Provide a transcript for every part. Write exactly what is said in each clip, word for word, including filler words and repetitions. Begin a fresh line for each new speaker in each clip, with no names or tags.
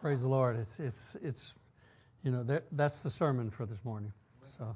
Praise the Lord. It's it's it's you know that, that's the sermon for this morning. So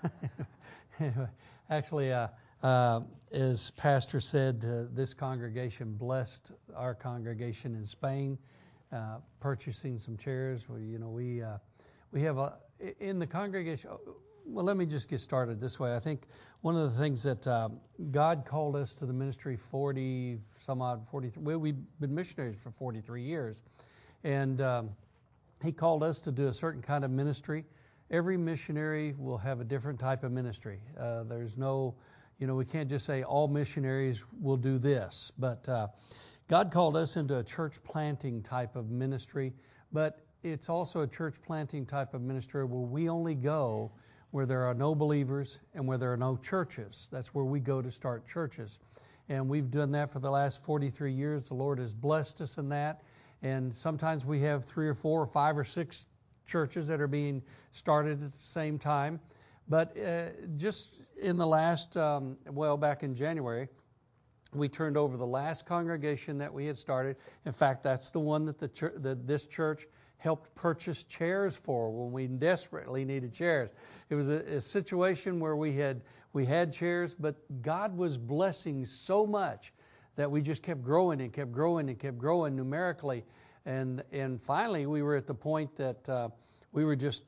anyway, actually, uh, uh, as Pastor said, uh, this congregation blessed our congregation in Spain, uh, purchasing some chairs. We you know we uh, we have a in the congregation. Well, let me just get started this way. I think one of the things that uh, God called us to the ministry forty some odd forty-three. Well, we've been missionaries for forty-three years. And um, he called us to do a certain kind of ministry. Every missionary will have a different type of ministry. Uh, there's no, you know, we can't just say all missionaries will do this. But uh, God called us into a church planting type of ministry. But it's also a church planting type of ministry where we only go where there are no believers and where there are no churches. That's where we go to start churches. And we've done that for the last forty-three years. The Lord has blessed us in that. And sometimes we have three or four or five or six churches that are being started at the same time. But uh, just in the last, um, well, back in January, we turned over the last congregation that we had started. In fact, that's the one that the church, that this church helped purchase chairs for when we desperately needed chairs. It was a, a situation where we had we had chairs, but God was blessing so much that we just kept growing and kept growing and kept growing numerically. And and finally we were at the point that uh, we were just,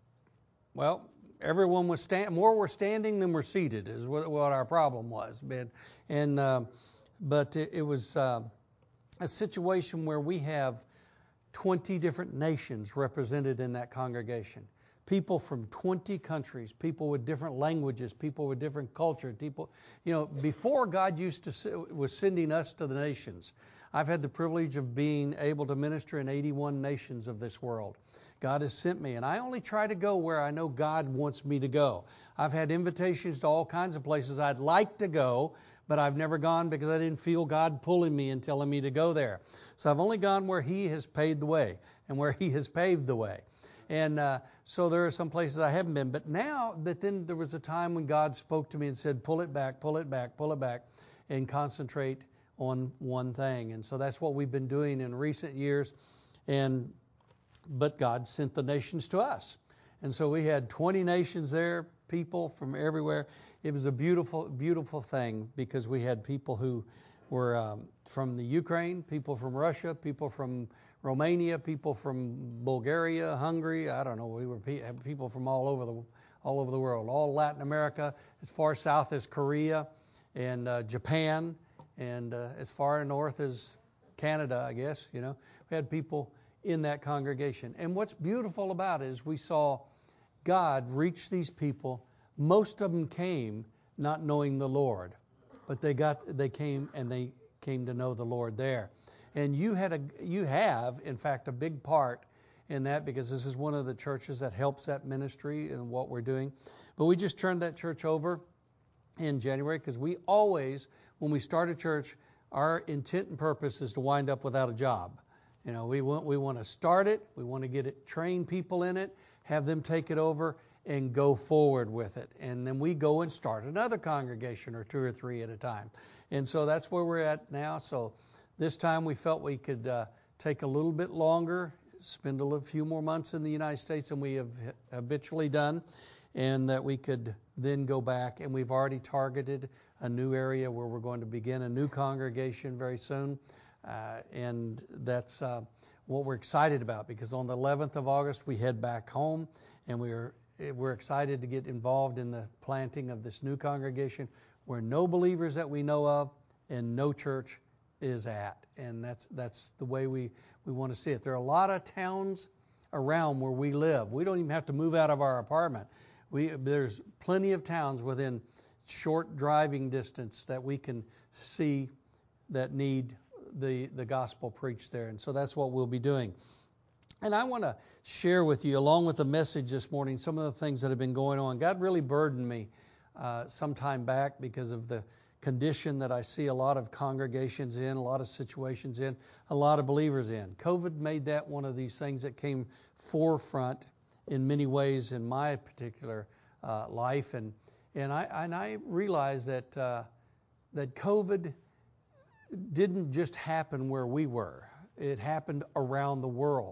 well, everyone was stand, more were standing than were seated is what, what our problem was. And, and uh, but it, it was uh, a situation where we have twenty different nations represented in that congregation. People from twenty countries, people with different languages, people with different culture, people, you know, before God used to was sending us to the nations. I've had the privilege of being able to minister in eighty-one nations of this world. God has sent me, and I only try to go where I know God wants me to go. I've had invitations to all kinds of places I'd like to go, but I've never gone because I didn't feel God pulling me and telling me to go there. So I've only gone where He has paid the way and where He has paved the way. And uh, so there are some places I haven't been. But now, but then there was a time when God spoke to me and said, pull it back, pull it back, pull it back, and concentrate on one thing. And so that's what we've been doing in recent years. And but God sent the nations to us. And so we had twenty nations there, people from everywhere. It was a beautiful, beautiful thing because we had people who were um, from the Ukraine, people from Russia, people from Romania, people from Bulgaria, Hungary. I don't know. We were pe- people from all over the all over the world, all Latin America, as far south as Korea and uh, Japan, and uh, as far north as Canada, I guess. You know, we had people in that congregation. And what's beautiful about it is we saw God reach these people. Most of them came not knowing the Lord, but they got they came and they came to know the Lord there. And you had a you have in fact a big part in that because this is one of the churches that helps that ministry and what we're doing. But we just turned that church over in January because we always, when we start a church, our intent and purpose is to wind up without a job. You know, we want we want to start it, we want to get it, train people in it, have them take it over and go forward with it. And then we go and start another congregation or two or three at a time. And so that's where we're at now. So this time we felt we could uh, take a little bit longer, spend a little, few more months in the United States than we have habitually done, and that we could then go back. And we've already targeted a new area where we're going to begin a new congregation very soon. Uh, and that's uh, what we're excited about because on the eleventh of August we head back home, and we're we're excited to get involved in the planting of this new congregation where no believers that we know of and no church is at. And that's that's the way we, we want to see it. There are a lot of towns around where we live. We don't even have to move out of our apartment. We there's plenty of towns within short driving distance that we can see that need the, the gospel preached there. And so that's what we'll be doing. And I want to share with you, along with the message this morning, some of the things that have been going on. God really burdened me uh, some time back because of the condition that I see a lot of congregations in, a lot of situations in, a lot of believers in. COVID made that one of these things that came forefront in many ways in my particular uh, life. And and I and I realized that uh, that COVID didn't just happen where we were. It happened around the world.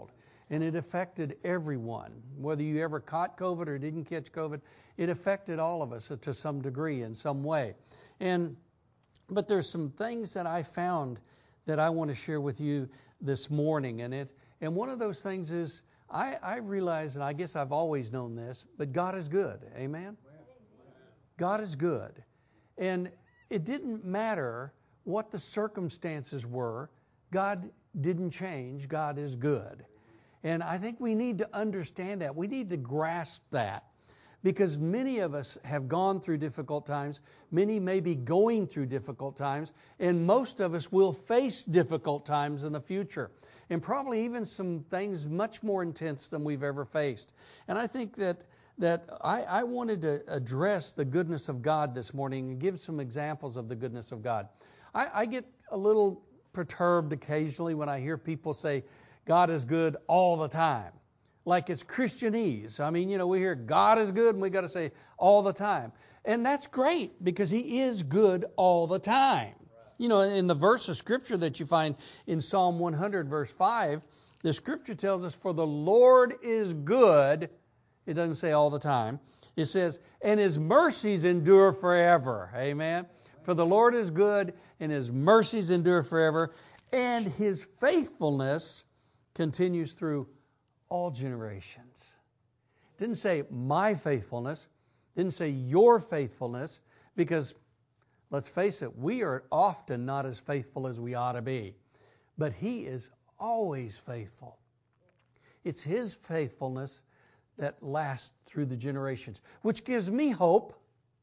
And it affected everyone. Whether you ever caught COVID or didn't catch COVID, it affected all of us to some degree in some way. And but there's some things that I found that I want to share with you this morning. And it and one of those things is I, I realize, and I guess I've always known this, but God is good. Amen? God is good. And it didn't matter what the circumstances were. God didn't change. God is good. And I think we need to understand that. We need to grasp that. Because many of us have gone through difficult times. Many may be going through difficult times. And most of us will face difficult times in the future. And probably even some things much more intense than we've ever faced. And I think that that I, I wanted to address the goodness of God this morning and give some examples of the goodness of God. I, I get a little perturbed occasionally when I hear people say, God is good all the time. Like it's Christianese. I mean, you know, we hear God is good and we got to say all the time. And that's great because He is good all the time. You know, in the verse of Scripture that you find in Psalm one hundred verse five, the Scripture tells us, for the Lord is good. It doesn't say all the time. It says, and His mercies endure forever. Amen. For the Lord is good and His mercies endure forever. And His faithfulness continues through all generations. Didn't say my faithfulness. Didn't say your faithfulness. Because, let's face it, we are often not as faithful as we ought to be. But He is always faithful. It's His faithfulness that lasts through the generations. Which gives me hope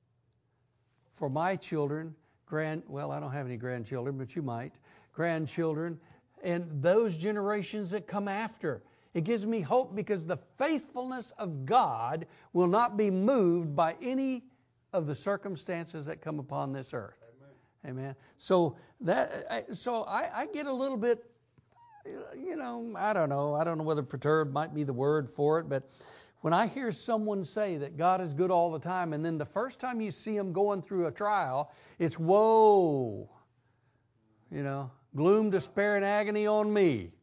for my children, grand, well, I don't have any grandchildren, but you might, grandchildren, and those generations that come after. It gives me hope because the faithfulness of God will not be moved by any of the circumstances that come upon this earth. Amen. Amen. So that, so I, I get a little bit, you know, I don't know. I don't know whether perturbed might be the word for it, but when I hear someone say that God is good all the time, and then the first time you see them going through a trial, it's woe, you know, gloom, despair, and agony on me.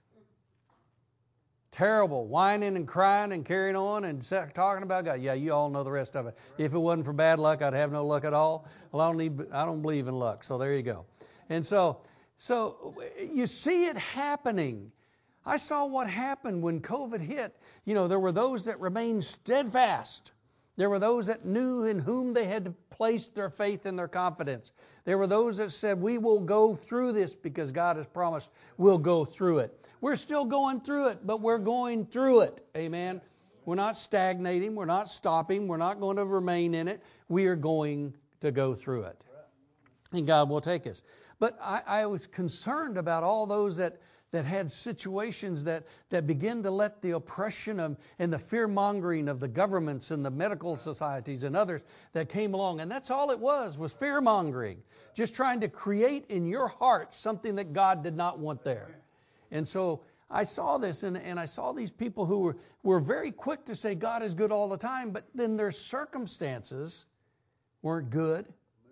Terrible, whining and crying and carrying on and talking about God. Yeah, you all know the rest of it. If it wasn't for bad luck, I'd have no luck at all. Well, I don't need, I don't believe in luck. So there you go. And so, so you see it happening. I saw what happened when COVID hit. You know, there were those that remained steadfast. There were those that knew in whom they had placed their faith and their confidence. There were those that said, we will go through this because God has promised we'll go through it. We're still going through it, but we're going through it. Amen. We're not stagnating. We're not stopping. We're not going to remain in it. We are going to go through it. And God will take us. But I, I was concerned about all those that that had situations that, that begin to let the oppression of, and the fear-mongering of the governments and the medical societies and others that came along. And that's all it was, was fear-mongering. Just trying to create in your heart something that God did not want there. And so I saw this, and, and I saw these people who were, were very quick to say God is good all the time, but then their circumstances weren't good.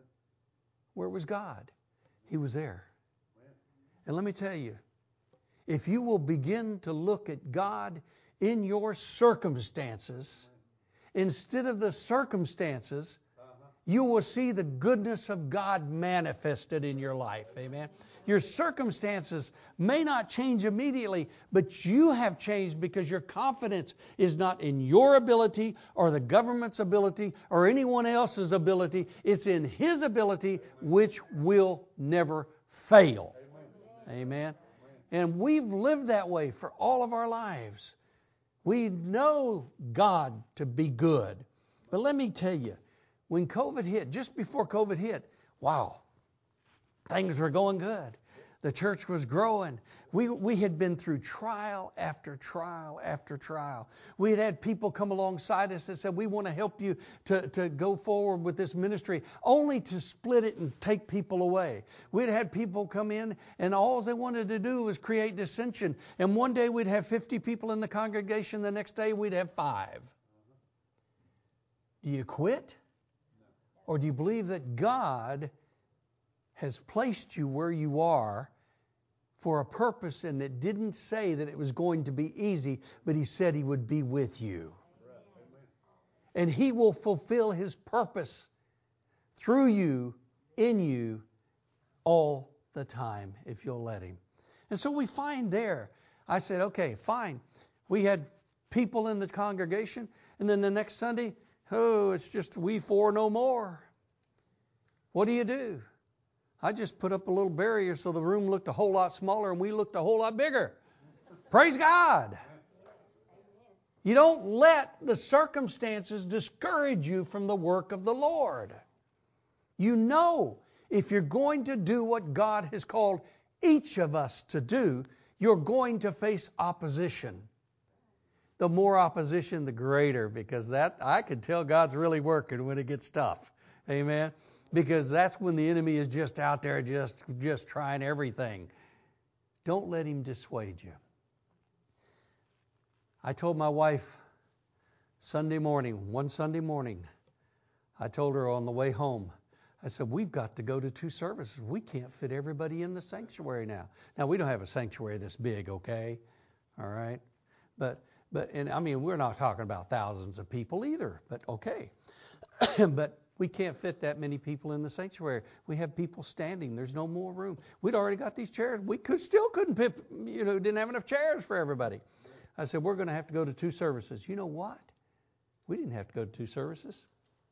Where was God? He was there. And let me tell you, if you will begin to look at God in your circumstances, instead of the circumstances, you will see the goodness of God manifested in your life. Amen. Your circumstances may not change immediately, but you have changed because your confidence is not in your ability or the government's ability or anyone else's ability. It's in His ability, which will never fail. Amen. And we've lived that way for all of our lives. We know God to be good. But let me tell you, when COVID hit, just before COVID hit, wow, things were going good. The church was growing. We we had been through trial after trial after trial. We had had people come alongside us that said, we want to help you to, to go forward with this ministry, only to split it and take people away. We'd had people come in, and all they wanted to do was create dissension. And one day we'd have fifty people in the congregation. The next day we'd have five. Do you quit? Or do you believe that God has placed you where you are for a purpose, and it didn't say that it was going to be easy, but He said He would be with you. And He will fulfill His purpose through you, in you, all the time, if you'll let Him. And so we find there, I said, okay, fine. We had people in the congregation, and then the next Sunday, oh, it's just we four no more. What do you do? I just put up a little barrier so the room looked a whole lot smaller and we looked a whole lot bigger. Praise God. You don't let the circumstances discourage you from the work of the Lord. You know, if you're going to do what God has called each of us to do, you're going to face opposition. The more opposition, the greater, because that I can tell God's really working when it gets tough. Amen. Because that's when the enemy is just out there just, just trying everything. Don't let him dissuade you. I told my wife Sunday morning, one Sunday morning, I told her on the way home, I said, we've got to go to two services. We can't fit everybody in the sanctuary now. Now, we don't have a sanctuary this big, okay? All right? But, but and I mean, we're not talking about thousands of people either, but okay. But we can't fit that many people in the sanctuary. We have people standing. There's no more room. We'd already got these chairs. We could still couldn't fit, you know, didn't have enough chairs for everybody. I said, we're going to have to go to two services. You know what? We didn't have to go to two services.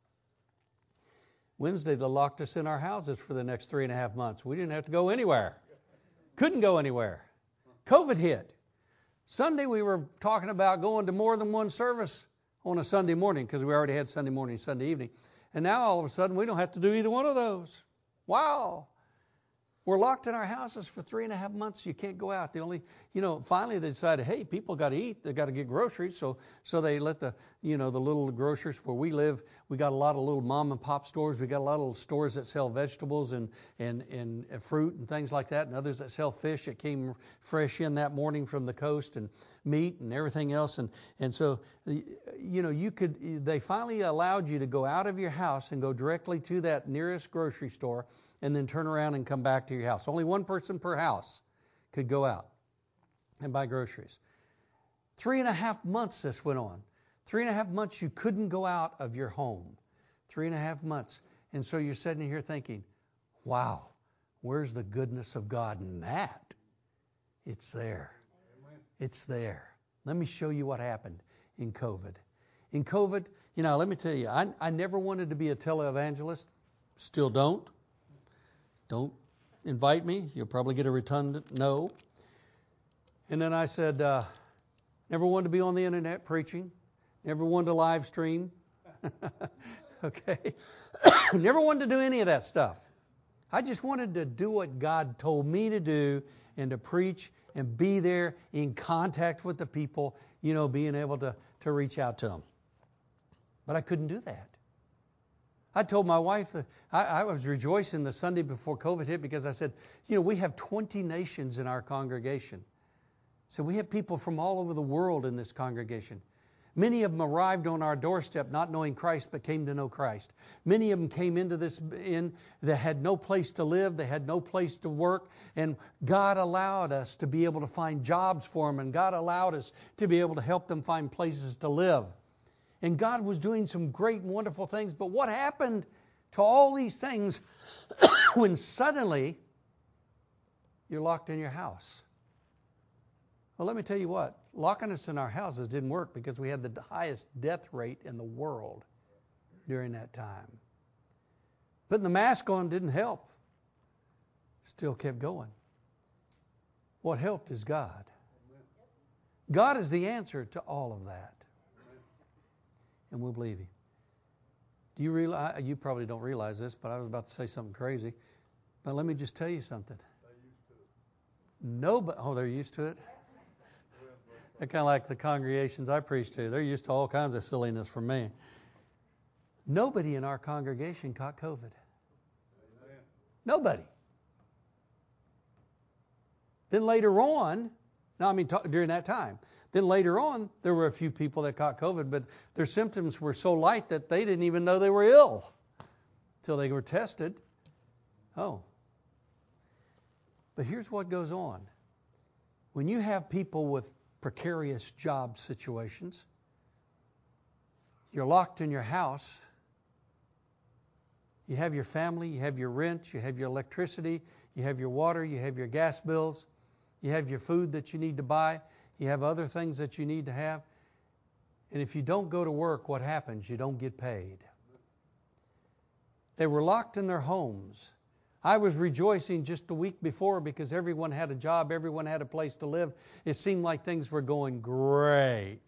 Wednesday, they locked us in our houses for the next three and a half months. We didn't have to go anywhere. Couldn't go anywhere. COVID hit. Sunday, we were talking about going to more than one service on a Sunday morning because we already had Sunday morning and Sunday evening. And now, all of a sudden, we don't have to do either one of those. Wow. We're locked in our houses for three and a half months. You can't go out. The only, you know, finally they decided, hey, people got to eat. They got to get groceries. So, so they let the, you know, the little grocers where we live. We got a lot of little mom and pop stores. We got a lot of little stores that sell vegetables and and and fruit and things like that, and others that sell fish. It came fresh in that morning from the coast, and meat and everything else. And and so, you know, you could. They finally allowed you to go out of your house and go directly to that nearest grocery store, and then turn around and come back to your house. Only one person per house could go out and buy groceries. Three and a half months this went on. Three and a half months you couldn't go out of your home. Three and a half months. And so you're sitting here thinking, wow, where's the goodness of God in that? It's there. Amen. It's there. Let me show you what happened in COVID. In COVID, you know, let me tell you, I, I never wanted to be a televangelist. Still don't. Don't invite me. You'll probably get a redundant no. And then I said, uh, never wanted to be on the internet preaching. Never wanted to live stream. Okay. Never wanted to do any of that stuff. I just wanted to do what God told me to do and to preach and be there in contact with the people, you know, being able to, to reach out to them. But I couldn't do that. I told my wife that I, I was rejoicing the Sunday before COVID hit because I said, you know, we have twenty nations in our congregation. So we have people from all over the world in this congregation. Many of them arrived on our doorstep not knowing Christ but came to know Christ. Many of them came into this inn that had no place to live. They had no place to work. And God allowed us to be able to find jobs for them. And God allowed us to be able to help them find places to live. And God was doing some great and wonderful things. But what happened to all these things when suddenly you're locked in your house? Well, let me tell you what. Locking us in our houses didn't work because we had the highest death rate in the world during that time. Putting the mask on didn't help. Still kept going. What helped is God. God is the answer to all of that. And we'll believe Him. Do you realize? You probably don't realize this, but I was about to say something crazy. But let me just tell you something. Nobody. Oh, they're used to it. They're kind of like the congregations I preach to. They're used to all kinds of silliness from me. Nobody in our congregation caught COVID. Amen. Nobody. Then later on, no, I mean t- during that time. Then later on, there were a few people that caught COVID, but their symptoms were so light that they didn't even know they were ill until they were tested. Oh. But here's what goes on. when you have people with precarious job situations, you're locked in your house, you have your family, you have your rent, you have your electricity, you have your water, you have your gas bills, you have your food that you need to buy, you have other things that you need to have. And if you don't go to work, what happens? You don't get paid. They were locked in their homes. I was rejoicing just the week before because everyone had a job, everyone had a place to live. It seemed like things were going great.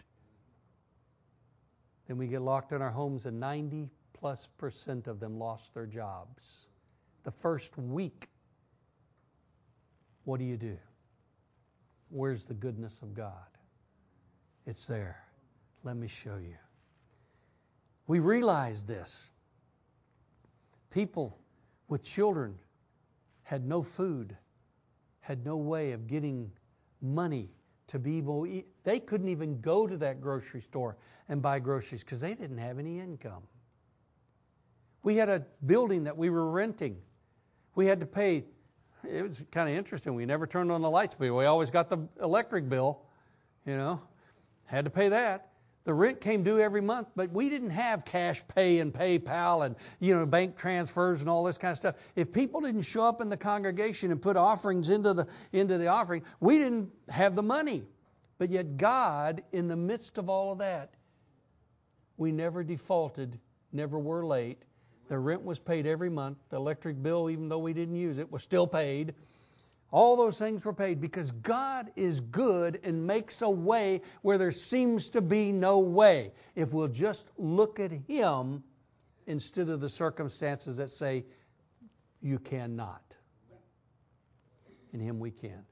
Then we get locked in our homes and ninety plus percent of them lost their jobs. The first week. What do you do? Where's the goodness of God? It's there. Let me show you. We realize this. People with children had no food, had no way of getting money to be able to eat. They couldn't even go to that grocery store and buy groceries because they didn't have any income. We had a building that we were renting. We had to pay. It was kind of interesting. We never turned on the lights, but we always got the electric bill, you know. Had to pay that. The rent came due every month, but we didn't have cash pay and PayPal and, you know, bank transfers and all this kind of stuff. If people didn't show up in the congregation and put offerings into the into the offering, we didn't have the money. But yet God, in the midst of all of that, we never defaulted, never were late. The rent was paid every month. The electric bill, even though we didn't use it, was still paid. All those things were paid because God is good and makes a way where there seems to be no way. If we'll just look at Him instead of the circumstances that say you cannot. In Him we can.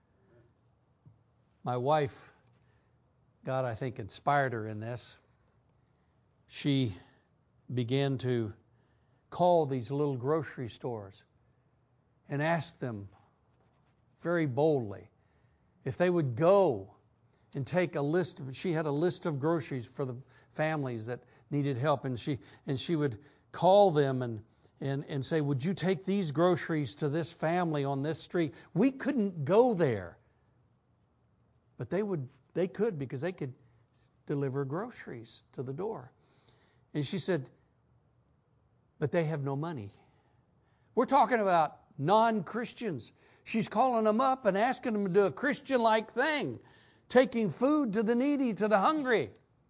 My wife, God I think inspired her in this. She began to call these little grocery stores and ask them very boldly if they would go and take a list of, she had a list of groceries for the families that needed help, and she and she would call them and and and say, would you take these groceries to this family on this street? We couldn't go there, but they would they could because they could deliver groceries to the door. And she said, but they have no money. We're talking about non-Christians. She's calling them up and asking them to do a Christian-like thing, taking food to the needy, to the hungry.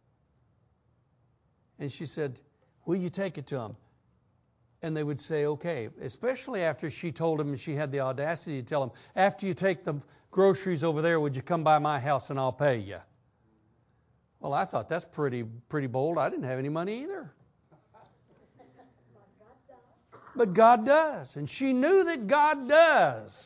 And she said, will you take it to them? And they would say, okay, especially after she told them, and she had the audacity to tell them, after you take the groceries over there, would you come by my house and I'll pay you? Well, I thought that's pretty pretty bold. I didn't have any money either. But God does. And she knew that God does.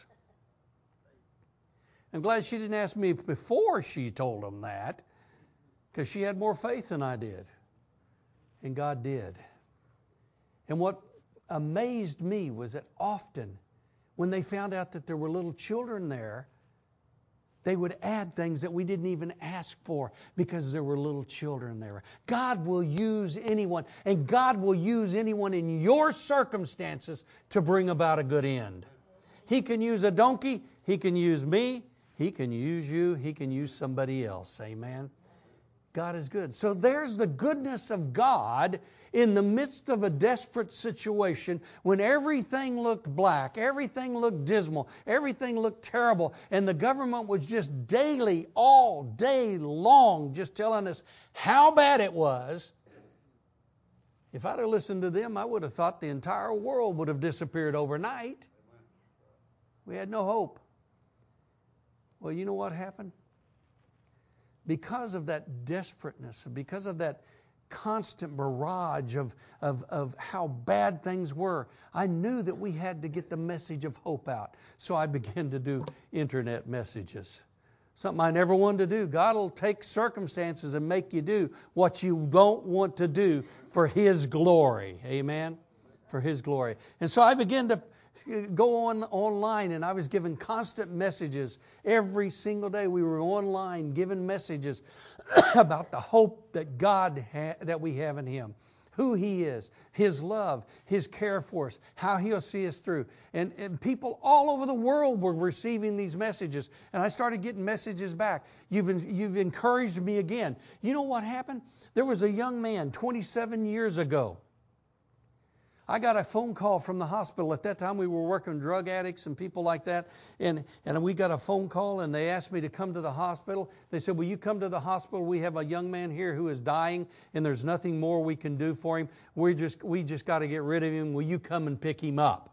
I'm glad she didn't ask me before she told them that, because she had more faith than I did. And God did. And what amazed me was that often when they found out that there were little children there, they would add things that we didn't even ask for because there were little children there. God will use anyone, and God will use anyone in your circumstances to bring about a good end. He can use a donkey. He can use me. He can use you. He can use somebody else. Amen. God is good. So there's the goodness of God in the midst of a desperate situation when everything looked black, everything looked dismal, everything looked terrible, and the government was just daily, all day long, just telling us how bad it was. If I'd have listened to them, I would have thought the entire world would have disappeared overnight. We had no hope. Well, you know what happened? Because of that desperateness, because of that constant barrage of, of, of how bad things were, I knew that we had to get the message of hope out. So I began to do internet messages. Something I never wanted to do. God will take circumstances and make you do what you don't want to do for His glory. Amen? For His glory. And so I began to go on online, and I was giving constant messages every single day. We were online giving messages about the hope that God ha- that we have in Him. who He is, His love, His care for us, how He'll see us through. And, and people all over the world were receiving these messages. And I started getting messages back. You've, you've encouraged me again. You know what happened? There was a young man twenty-seven years ago. I got a phone call from the hospital. At that time, we were working with drug addicts and people like that. And, and we got a phone call, and they asked me to come to the hospital. They said, will you come to the hospital? We have a young man here who is dying, and there's nothing more we can do for him. We just, we just got to get rid of him. Will you come and pick him up?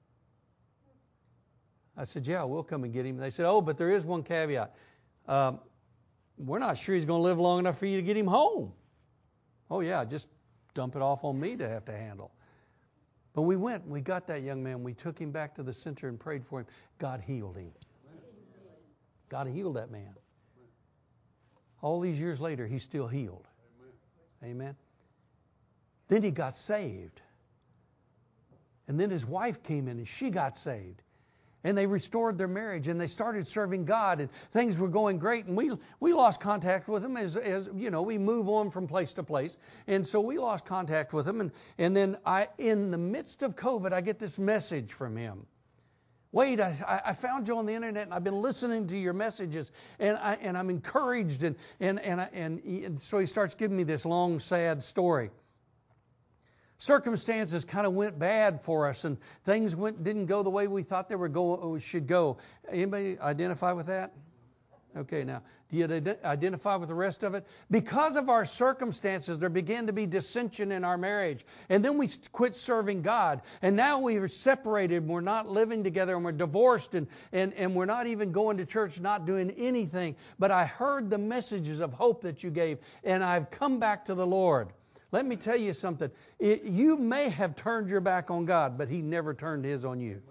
I said, yeah, we'll come and get him. They said, oh, but there is one caveat. Um, we're not sure he's going to live long enough for you to get him home. Oh, yeah, just dump it off on me to have to handle. But we went and we got that young man. We took him back to the center and prayed for him. God healed him. God healed that man. All these years later, he's still healed. Amen. Then he got saved. And then his wife came in and she got saved. And they restored their marriage and they started serving God and things were going great. And we we lost contact with them as, as you know, we move on from place to place. And so we lost contact with them. And, and then I, in the midst of COVID, I get this message from him. Wade, I, I found you on the internet and I've been listening to your messages and I and I'm encouraged. And and and, I, and, he, and so he starts giving me this long, sad story. Circumstances kind of went bad for us, and things went didn't go the way we thought they were go should go. Anybody identify with that? Okay, now, do you identify with the rest of it? Because of our circumstances, there began to be dissension in our marriage, and then we quit serving God, and now we are separated. And we're not living together, and we're divorced, and and and we're not even going to church, not doing anything. But I heard the messages of hope that you gave, and I've come back to the Lord. Let me tell you something. It, you may have turned your back on God, but He never turned His on you.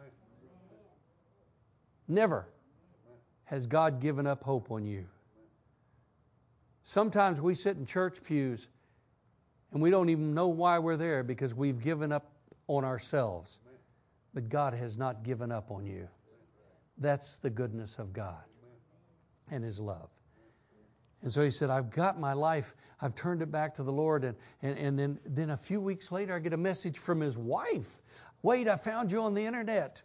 Never has God given up hope on you. Sometimes we sit in church pews and we don't even know why we're there because we've given up on ourselves. But God has not given up on you. That's the goodness of God and His love. And so he said, I've got my life. I've turned it back to the Lord. And, and, and then, then a few weeks later, I get a message from his wife. Wade, I found you on the internet.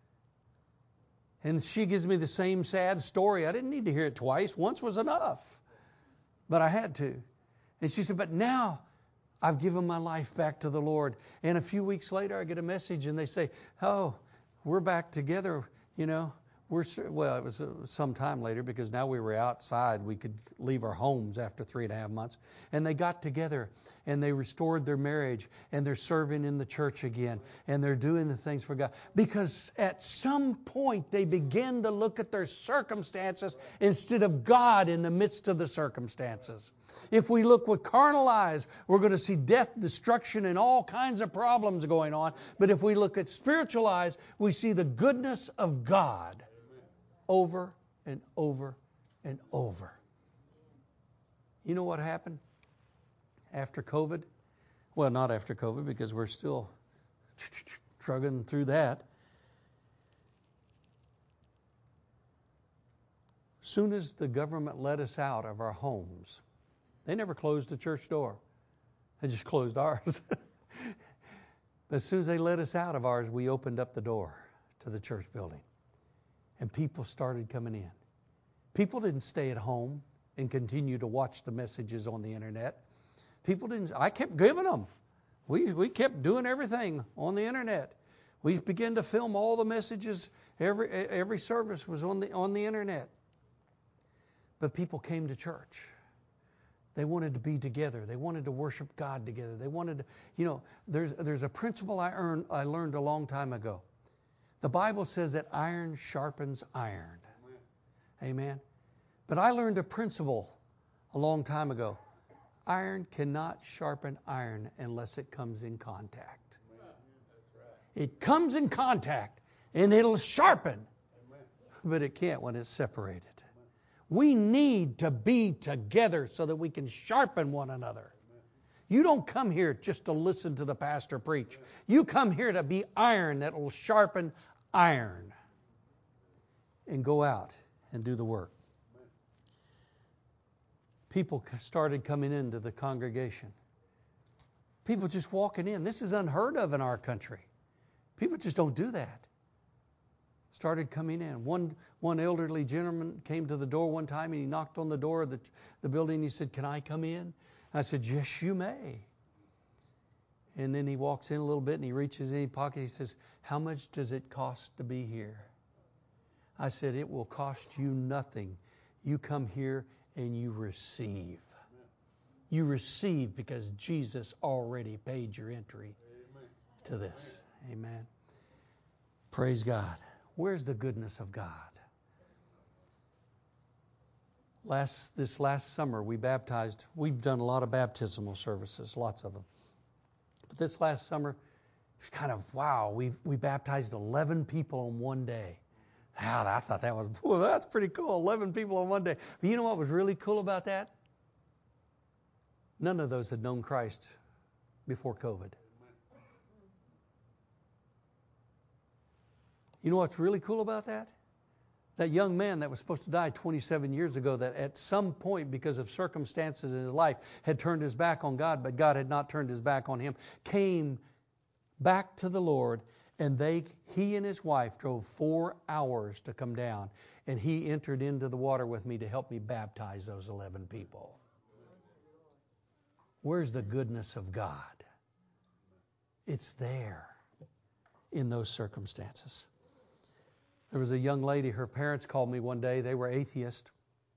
And she gives me the same sad story. I didn't need to hear it twice. Once was enough. But I had to. And she said, but now I've given my life back to the Lord. And a few weeks later, I get a message and they say, oh, we're back together, you know. We're well, it was some time later because now we were outside. We could leave our homes after three and a half months. And they got together and they restored their marriage and they're serving in the church again and they're doing the things for God. Because at some point they begin to look at their circumstances instead of God in the midst of the circumstances. If we look with carnal eyes, we're going to see death, destruction, and all kinds of problems going on. But if we look at spiritual eyes, we see the goodness of God. Over and over and over. You know what happened after COVID? Well, not after COVID because we're still struggling through that. Soon as the government let us out of our homes, they never closed the church door. They just closed ours. But as soon as they let us out of ours, we opened up the door to the church building. And people started coming in. People didn't stay at home and continue to watch the messages on the internet. People didn't. I kept giving them. We we kept doing everything on the internet. We began to film all the messages. Every every service was on the on the internet. But people came to church. They wanted to be together. They wanted to worship God together. They wanted to, you know, there's there's a principle I earned I learned a long time ago. The Bible says that iron sharpens iron. Amen. Amen. But I learned a principle a long time ago. Iron cannot sharpen iron unless it comes in contact. Amen. It comes in contact and it'll sharpen. Amen. But it can't when it's separated. Amen. We need to be together so that we can sharpen one another. Amen. You don't come here just to listen to the pastor preach. You come here to be iron that will sharpen iron and go out and do the work. People started coming into the congregation. People just walking in. This is unheard of in our country. People just don't do that. Started coming in. One one elderly gentleman came to the door one time and he knocked on the door of the, the building. He said, "Can I come in?" I said, "Yes, you may." And then he walks in a little bit and he reaches in his pocket. He says, "How much does it cost to be here?" I said, "It will cost you nothing. You come here and you receive. You receive because Jesus already paid your entry Amen. To this." Amen. Praise God. Where's the goodness of God? Last this last summer we baptized. We've done a lot of baptismal services, lots of them. But this last summer, it's kind of wow. We we baptized eleven people in one day. Wow, I thought that was well, that's pretty cool. eleven people in one day. But you know what was really cool about that? None of those had known Christ before COVID. You know what's really cool about that? That young man that was supposed to die twenty-seven years ago, that at some point, because of circumstances in his life, had turned his back on God, but God had not turned his back on him, came back to the Lord, and they, he and his wife drove four hours to come down, and he entered into the water with me to help me baptize those eleven people. Where's the goodness of God? It's there in those circumstances. There was a young lady, her parents called me one day. They were atheists.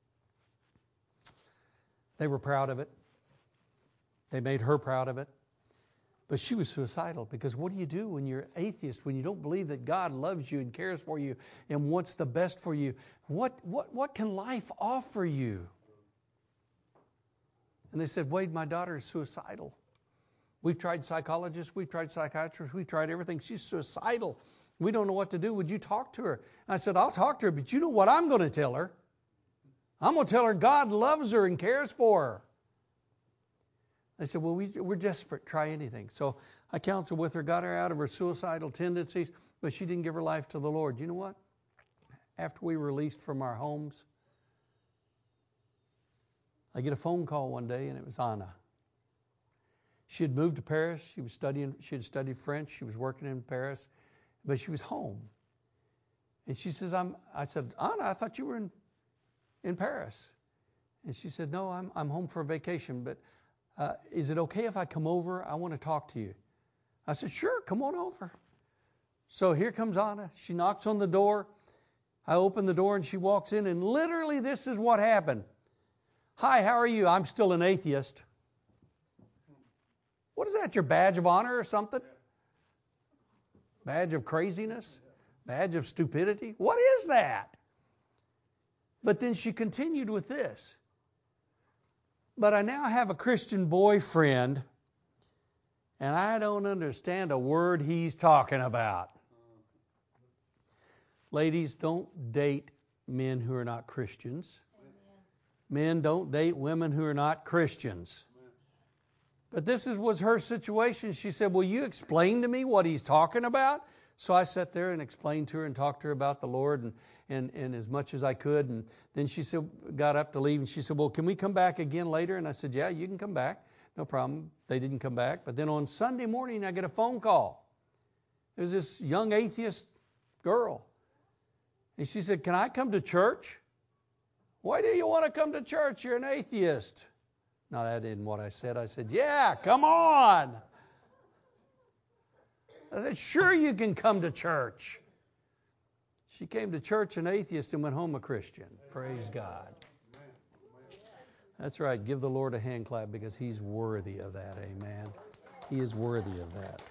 They were proud of it. They made her proud of it. But she was suicidal, because what do you do when you're atheist, when you don't believe that God loves you and cares for you and wants the best for you? What what what can life offer you? And they said, "Wade, my daughter is suicidal. We've tried psychologists, we've tried psychiatrists, we've tried everything. She's suicidal. We don't know what to do. Would you talk to her?" And I said, "I'll talk to her, but you know what I'm going to tell her? I'm going to tell her God loves her and cares for her." They said, "Well, we, we're desperate. Try anything." So I counseled with her, got her out of her suicidal tendencies, but she didn't give her life to the Lord. You know what? After we were released from our homes, I get a phone call one day, and it was Anna. She had moved to Paris. She was studying. She had studied French. She was working in Paris, but she was home. And she says, "I'm." I said, "Anna, I thought you were in in Paris." And she said, "No, I'm I'm home for a vacation. But uh, is it okay if I come over? I want to talk to you." I said, "Sure, come on over." So here comes Anna. She knocks on the door. I open the door and she walks in, and literally this is what happened. "Hi, how are you? I'm still an atheist." What is that, your badge of honor or something? Badge of craziness? Badge of stupidity? What is that? But then she continued with this. "But I now have a Christian boyfriend, and I don't understand a word he's talking about." Ladies, don't date men who are not Christians. Men, don't date women who are not Christians. But this is, was her situation. She said, "Will you explain to me what he's talking about?" So I sat there and explained to her and talked to her about the Lord and, and, and as much as I could. And then she said, got up to leave, and she said, "Well, can we come back again later?" And I said, "Yeah, you can come back. No problem." They didn't come back. But then on Sunday morning, I get a phone call. It was this young atheist girl. And she said, "Can I come to church?" "Why do you want to come to church? You're an atheist." No, that isn't what I said. I said, "Yeah, come on." I said, "Sure, you can come to church." She came to church an atheist and went home a Christian. Praise God. That's right. Give the Lord a hand clap, because He's worthy of that. Amen. He is worthy of that.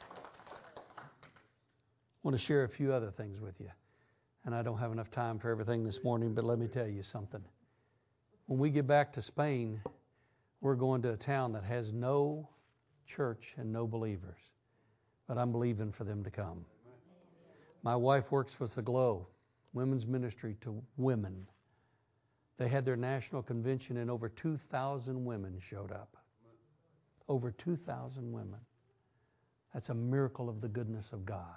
I want to share a few other things with you. And I don't have enough time for everything this morning, but let me tell you something. When we get back to Spain, we're going to a town that has no church and no believers. But I'm believing for them to come. My wife works with the Glow, women's ministry to women. They had their national convention, and over two thousand women showed up. Over two thousand women. That's a miracle of the goodness of God.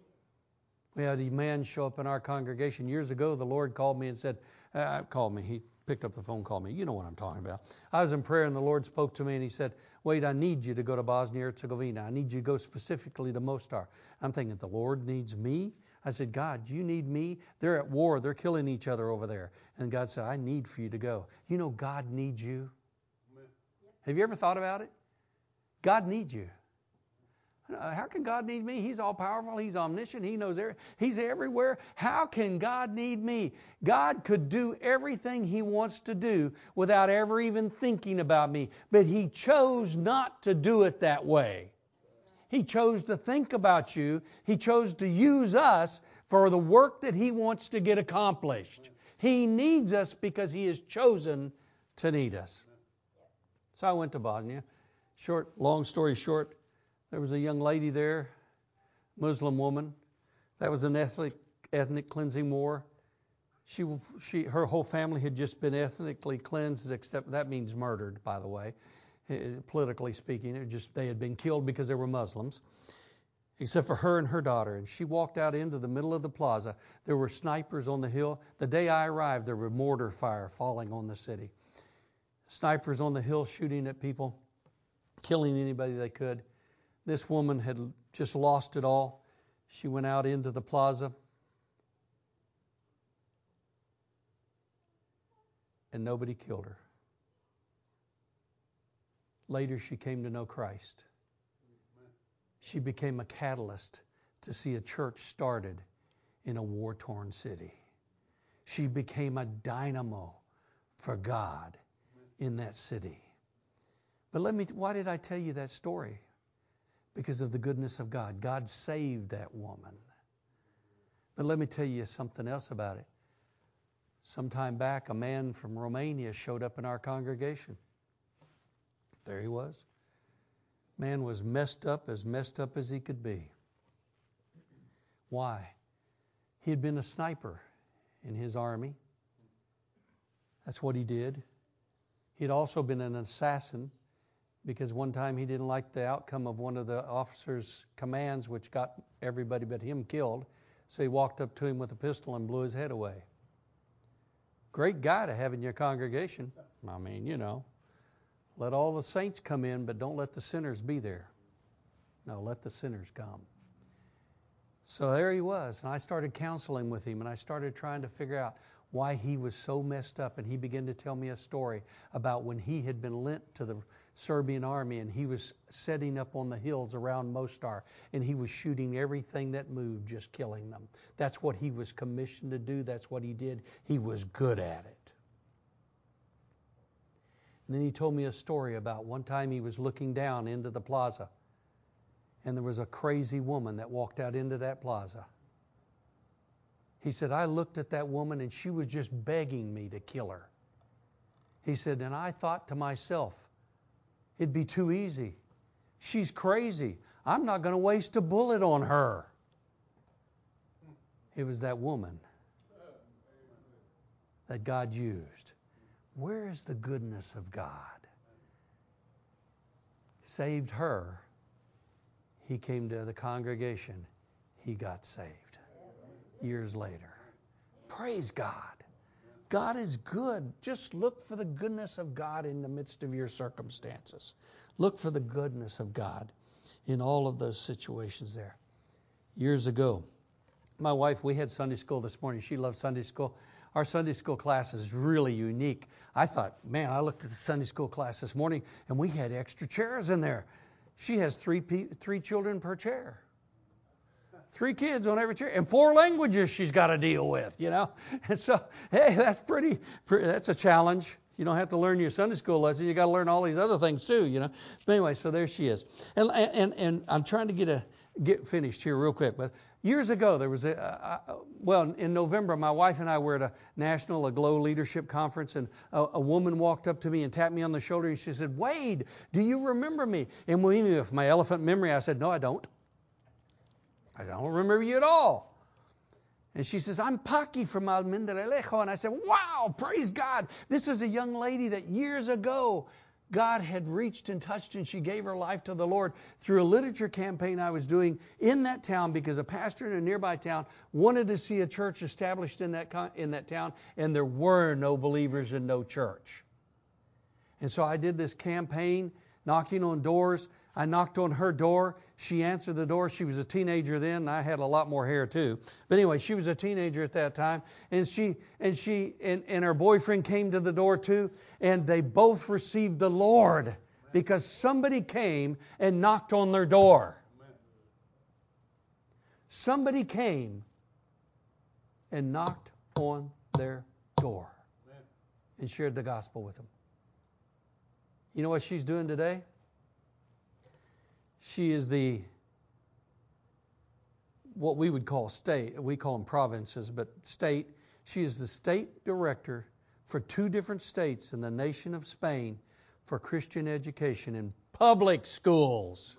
We had a man show up in our congregation. Years ago, the Lord called me and said, uh, called me, he picked up the phone, called me. You know what I'm talking about. I was in prayer and the Lord spoke to me and he said, Wade, I need you to go to Bosnia-Herzegovina. I need you to go specifically to Mostar. I'm thinking, the Lord needs me? I said, God, you need me? They're at war. They're killing each other over there. And God said, I need for you to go. You know God needs you. Amen. Have you ever thought about it? God needs you. How can God need me? He's all powerful. He's omniscient. He knows everything. He's everywhere. How can God need me? God could do everything He wants to do without ever even thinking about me. But He chose not to do it that way. He chose to think about you. He chose to use us for the work that He wants to get accomplished. He needs us because He has chosen to need us. So I went to Bosnia. Short, long story short, there was a young lady there, Muslim woman. That was an ethnic ethnic cleansing war. She, she, her whole family had just been ethnically cleansed, except that means murdered, by the way. Politically speaking, it just they had been killed because they were Muslims, except for her and her daughter. And she walked out into the middle of the plaza. There were snipers on the hill. The day I arrived, there were mortar fire falling on the city. Snipers on the hill shooting at people, killing anybody they could. This woman had just lost it all. She went out into the plaza, and nobody killed her. Later, she came to know Christ. She became a catalyst to see a church started in a war-torn city. She became a dynamo for God in that city. But let me, why did I tell you that story? Because of the goodness of God. God saved that woman. But let me tell you something else about it. Some time back, a man from Romania showed up in our congregation. There he was. Man was messed up, as messed up as he could be. Why? He had been a sniper in his army. That's what he did. He'd also been an assassin, because one time he didn't like the outcome of one of the officer's commands, which got everybody but him killed. So he walked up to him with a pistol and blew his head away. Great guy to have in your congregation. I mean, you know. Let all the saints come in, but don't let the sinners be there. No, let the sinners come. So there he was, and I started counseling with him, and I started trying to figure out why he was so messed up. And he began to tell me a story about when he had been lent to the Serbian army, and he was setting up on the hills around Mostar, and he was shooting everything that moved, just killing them. That's what he was commissioned to do. That's what he did. He was good at it. And then he told me a story about one time he was looking down into the plaza, and there was a crazy woman that walked out into that plaza. He said, I looked at that woman and she was just begging me to kill her. He said, and I thought to myself, it'd be too easy. She's crazy. I'm not going to waste a bullet on her. It was that woman that God used. Where is the goodness of God? Saved her. He came to the congregation. He got saved years later. Praise God. God is good. Just look for the goodness of God in the midst of your circumstances. Look for the goodness of God in all of those situations there. Years ago, my wife, we had Sunday school this morning. She loved Sunday school. Our Sunday school class is really unique. I thought, man, I looked at the Sunday school class this morning, and we had extra chairs in there. She has three pe- three children per chair. Three kids on every chair, and four languages she's got to deal with, you know. And so, hey, that's pretty, pretty, that's a challenge. You don't have to learn your Sunday school lesson. You got to learn all these other things too, you know. But anyway, so there she is. And and and I'm trying to get a get finished here real quick. But years ago, there was a, a, a well, in November, my wife and I were at a national Aglow leadership conference, and a, a woman walked up to me and tapped me on the shoulder, and she said, "Wade, do you remember me?" And with my elephant memory, I said, "No, I don't. I don't remember you at all." And she says, "I'm Paki from Almendralejo." And I said, "Wow, praise God. This is a young lady that years ago God had reached and touched, and she gave her life to the Lord through a literature campaign I was doing in that town, because a pastor in a nearby town wanted to see a church established in that in that town, and there were no believers and no church. And so I did this campaign, knocking on doors. I knocked on her door. She answered the door. She was a teenager then, and I had a lot more hair too. But anyway, she was a teenager at that time, and she and she and, and her boyfriend came to the door too, and they both received the Lord because somebody came and knocked on their door. Somebody came and knocked on their door and shared the gospel with them. You know what she's doing today? She is the, what we would call state, we call them provinces, but state. She is the state director for two different states in the nation of Spain for Christian education in public schools.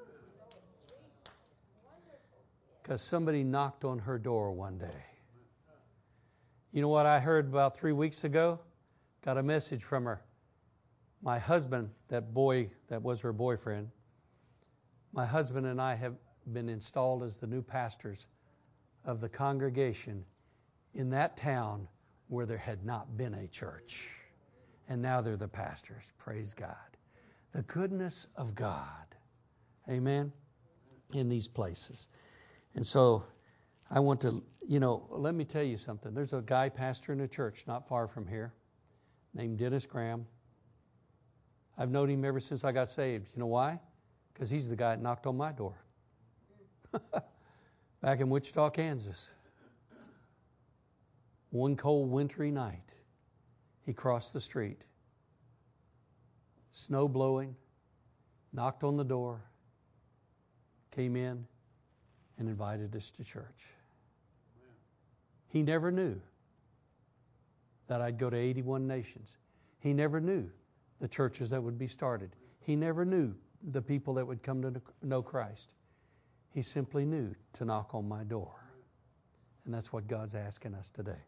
Because somebody knocked on her door one day. You know what I heard about three weeks ago? Got a message from her. My husband, that boy that was her boyfriend, my husband and I have been installed as the new pastors of the congregation in that town where there had not been a church. And now they're the pastors. Praise God. The goodness of God. Amen. In these places. And so I want to, you know, let me tell you something. There's a guy pastor in a church not far from here named Dennis Graham. I've known him ever since I got saved. You know why? Because he's the guy that knocked on my door. Back in Wichita, Kansas. One cold wintry night, he crossed the street. Snow blowing, knocked on the door, came in, and invited us to church. He never knew that I'd go to eighty-one nations. He never knew the churches that would be started. He never knew the people that would come to know Christ. He simply knew to knock on my door. And that's what God's asking us today.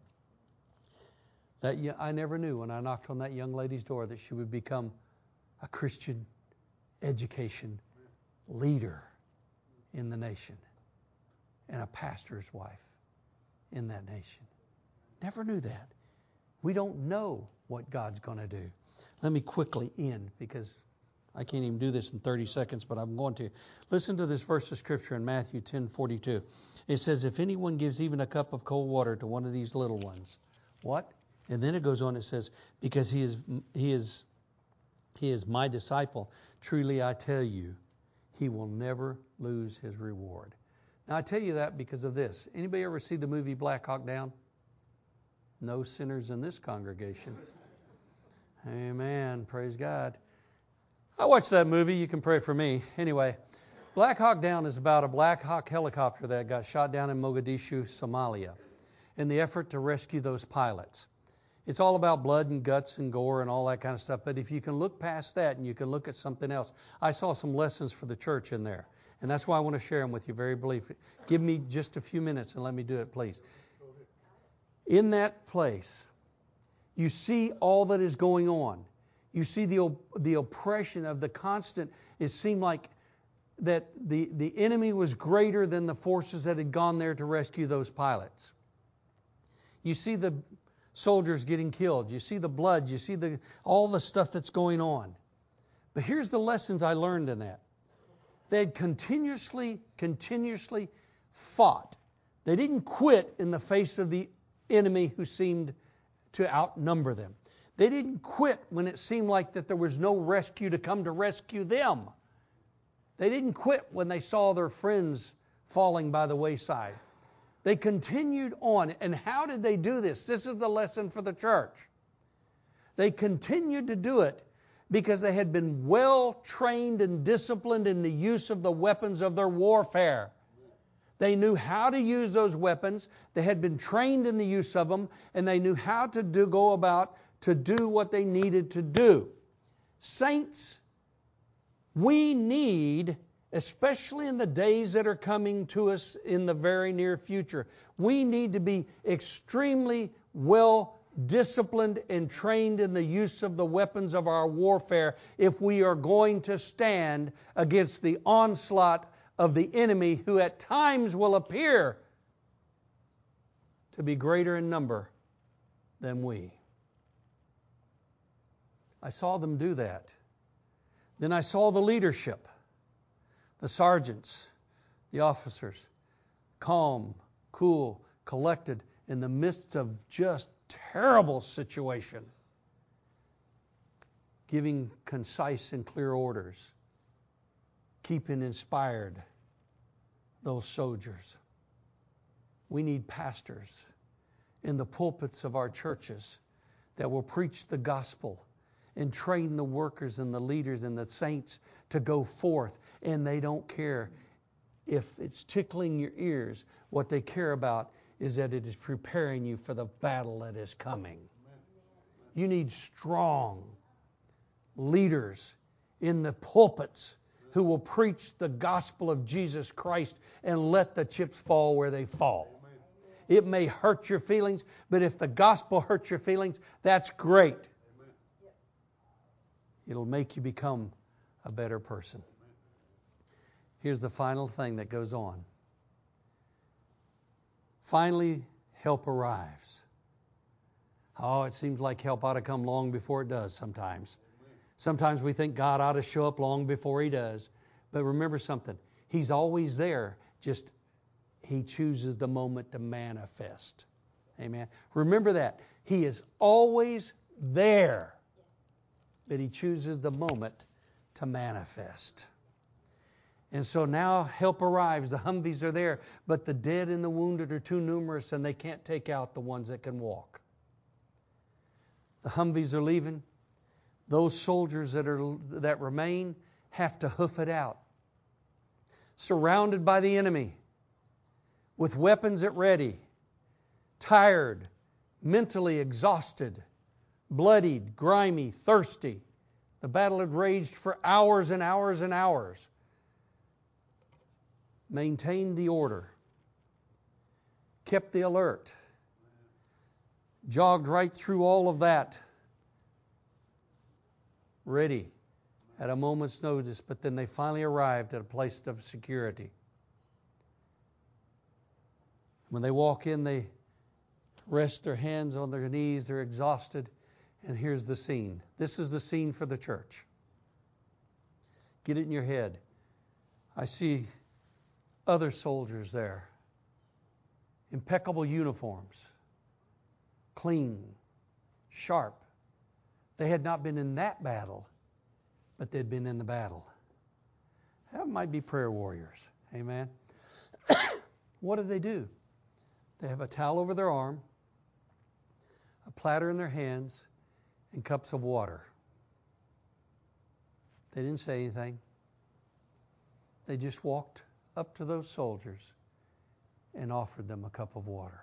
That I never knew when I knocked on that young lady's door that she would become a Christian education leader in the nation and a pastor's wife in that nation. Never knew that. We don't know what God's going to do. Let me quickly end because I can't even do this in thirty seconds, but I'm going to. Listen to this verse of Scripture in Matthew ten forty-two. It says, if anyone gives even a cup of cold water to one of these little ones, what? And then it goes on, it says, because he is he is he is my disciple, truly I tell you, he will never lose his reward. Now I tell you that because of this. Anybody ever see the movie Black Hawk Down? No sinners in this congregation. Amen. Praise God. I watched that movie. You can pray for me. Anyway, Black Hawk Down is about a Black Hawk helicopter that got shot down in Mogadishu, Somalia, in the effort to rescue those pilots. It's all about blood and guts and gore and all that kind of stuff. But if you can look past that and you can look at something else, I saw some lessons for the church in there. And that's why I want to share them with you very briefly. Give me just a few minutes and let me do it, please. In that place, you see all that is going on. You see the the oppression of the constant. It seemed like that the, the enemy was greater than the forces that had gone there to rescue those pilots. You see the soldiers getting killed. You see the blood. You see the all the stuff that's going on. But here's the lessons I learned in that. They had continuously, continuously fought. They didn't quit in the face of the enemy who seemed to outnumber them. They didn't quit when it seemed like that there was no rescue to come to rescue them. They didn't quit when they saw their friends falling by the wayside. They continued on. And how did they do this? This is the lesson for the church. They continued to do it because they had been well trained and disciplined in the use of the weapons of their warfare. They knew how to use those weapons. They had been trained in the use of them, and they knew how to do, go about to do what they needed to do. Saints, we need, especially in the days that are coming to us in the very near future, we need to be extremely well disciplined and trained in the use of the weapons of our warfare if we are going to stand against the onslaught of the enemy, who at times will appear to be greater in number than we. I saw them do that. Then I saw the leadership, the sergeants, the officers, calm, cool, collected in the midst of just terrible situation, giving concise and clear orders, keeping inspired those soldiers. We need pastors in the pulpits of our churches that will preach the gospel and train the workers and the leaders and the saints to go forth. And they don't care if it's tickling your ears. What they care about is that it is preparing you for the battle that is coming. You need strong leaders in the pulpits who will preach the gospel of Jesus Christ and let the chips fall where they fall. It may hurt your feelings, but if the gospel hurts your feelings, that's great. It'll make you become a better person. Here's the final thing that goes on. Finally, help arrives. Oh, it seems like help ought to come long before it does sometimes. Sometimes we think God ought to show up long before He does. But remember something. He's always there. Just He chooses the moment to manifest. Amen. Remember that. He is always there. But He chooses the moment to manifest. And so now help arrives. The Humvees are there, but the dead and the wounded are too numerous, and they can't take out the ones that can walk. The Humvees are leaving. Those soldiers that are that remain have to hoof it out. Surrounded by the enemy, with weapons at ready, tired, mentally exhausted, bloodied, grimy, thirsty. The battle had raged for hours and hours and hours. Maintained the order, kept the alert, jogged right through all of that, ready at a moment's notice, but then they finally arrived at a place of security. When they walk in, they rest their hands on their knees, they're exhausted, and here's the scene. This is the scene for the church. Get it in your head. I see other soldiers there. Impeccable uniforms. Clean. Sharp. They had not been in that battle, but they'd been in the battle. That might be prayer warriors. Amen. What do they do? They have a towel over their arm, a platter in their hands, and cups of water. They didn't say anything. They just walked up to those soldiers and offered them a cup of water.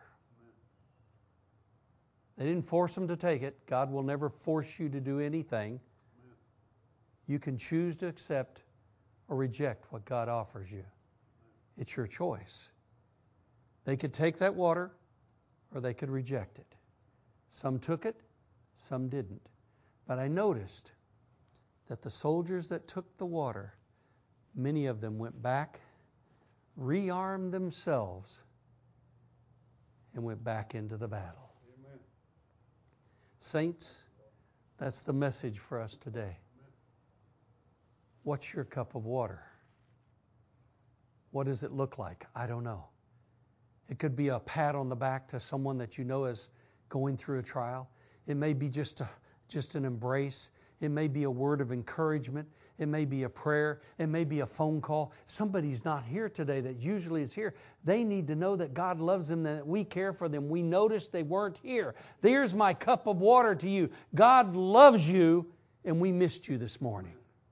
They didn't force them to take it. God will never force you to do anything. You can choose to accept or reject what God offers you. It's your choice. They could take that water or they could reject it. Some took it, some didn't. But I noticed that the soldiers that took the water, many of them went back, rearmed themselves, and went back into the battle. Amen. Saints, that's the message for us today. Amen. What's your cup of water? What does it look like? I don't know. It could be a pat on the back to someone that you know is going through a trial. It may be just a, just an embrace. It may be a word of encouragement. It may be a prayer. It may be a phone call. Somebody's not here today that usually is here. They need to know that God loves them, that we care for them. We noticed they weren't here. There's my cup of water to you. God loves you, and we missed you this morning.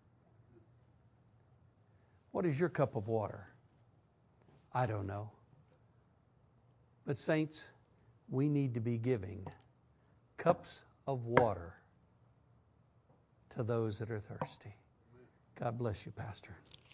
What is your cup of water? I don't know. But saints, we need to be giving cups of water to those that are thirsty. God bless you, Pastor.